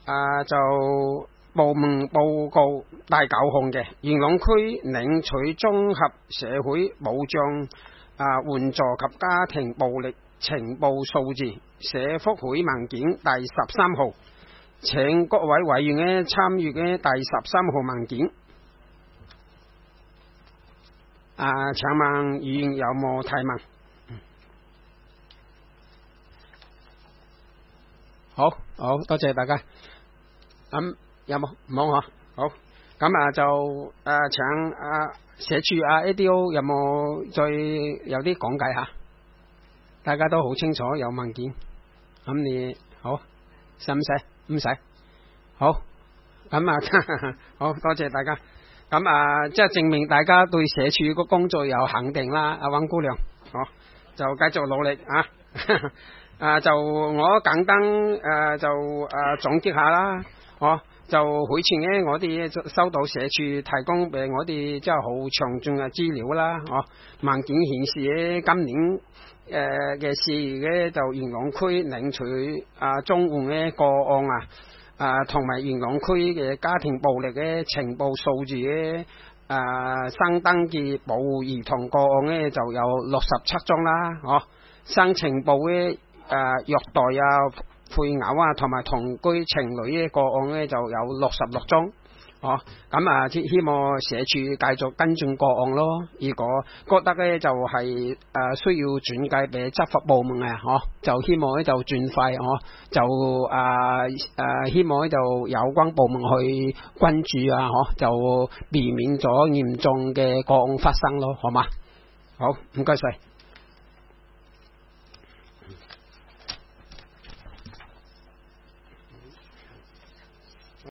就部門報告第9項嘅元朗區領取綜合社會保障援助及家庭暴力情報數字社福會文件第13號，請各位委員呢參與嘅第13號文件。請問議員有冇提問？好多謝大家。有冇？冇嗬。好，咁就請社署ADO 有冇再有啲講解下？大家都好清楚有文件，咁你好使唔使？唔使。好，咁好多謝大家。咁即係證明大家對社署個工作有肯定啦，阿溫姑娘，好，就繼續努力就我簡單就總結下啦，就會前呢，我哋收到社署提供俾我哋即係好詳盡嘅資料啦，文件顯示呢，今年嘅4月呢，就元朗區領取綜援嘅個案同埋元朗區嘅家庭暴力嘅情報數字咧，新登記保護兒童個案咧就有67宗啦，新情報嘅虐待配偶同埋同居情侶嘅個案咧就有66宗，咁希望社署繼續跟進個案咯。如果覺得咧就係需要轉介俾執法部門就希望咧就轉快，就希望咧就有關部門去關注就避免咗嚴重嘅個案發生咯，好嘛？好，唔該晒。